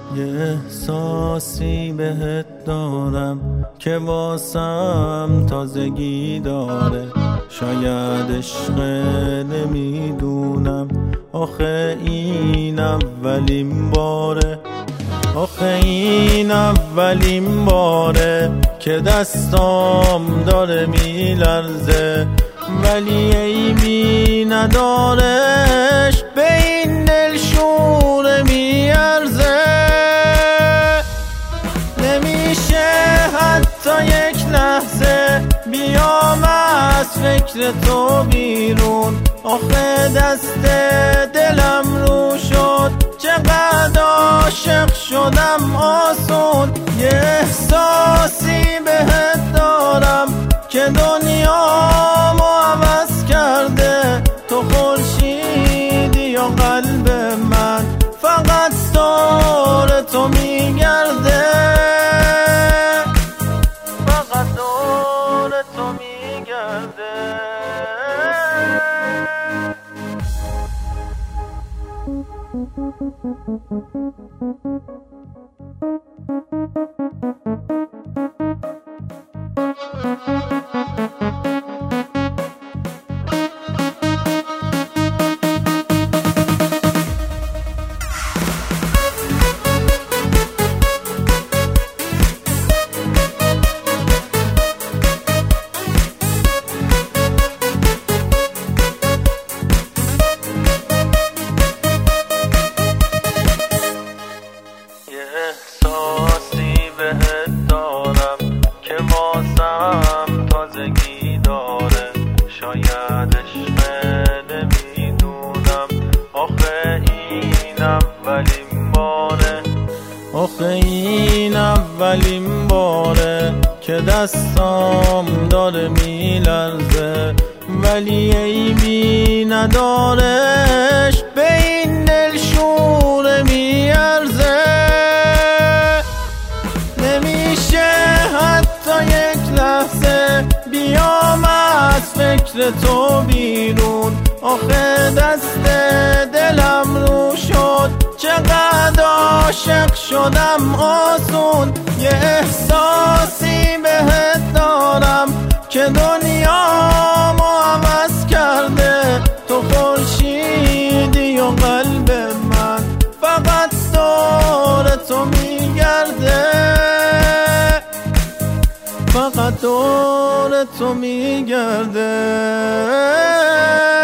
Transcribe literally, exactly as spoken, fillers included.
یه احساسی بهت دارم که واسم تازگی داره، شاید عشق نمیدونم، آخه این اولین باره، آخه این اولین باره که دستام داره میلرزه، ولی عیبی ندارش، به این دلشوره میارزه. نمیشه حتی یک لحظه بیام از فکر تو بیرون، آخه دست دلم رو شد، چقدر عاشق شدم آسون. یه احساسی بهت دارم که دنیامو عوض کرده، تو خورشیدی یا قلب من فقط دور تو میگرده، فقط دور تو میگرده. احساسی بهت دارم که واسم تازگی داره، شاید عشق نمیدونم، آخه این اولین باره، آخه این اولین باره که دستام داره میلرزه، ولی عیبی ندارش، به این دلشوره میارزه. بیام از فکر تو بیرون، آخه دست دلم رو شد، چقدر عاشق شدم آسون. یه احساسی بهت دارم که دنیامو عوض کرده، تو خورشیدی و قلب من فقط دور تو میگرده، فقط دور تو میگرده.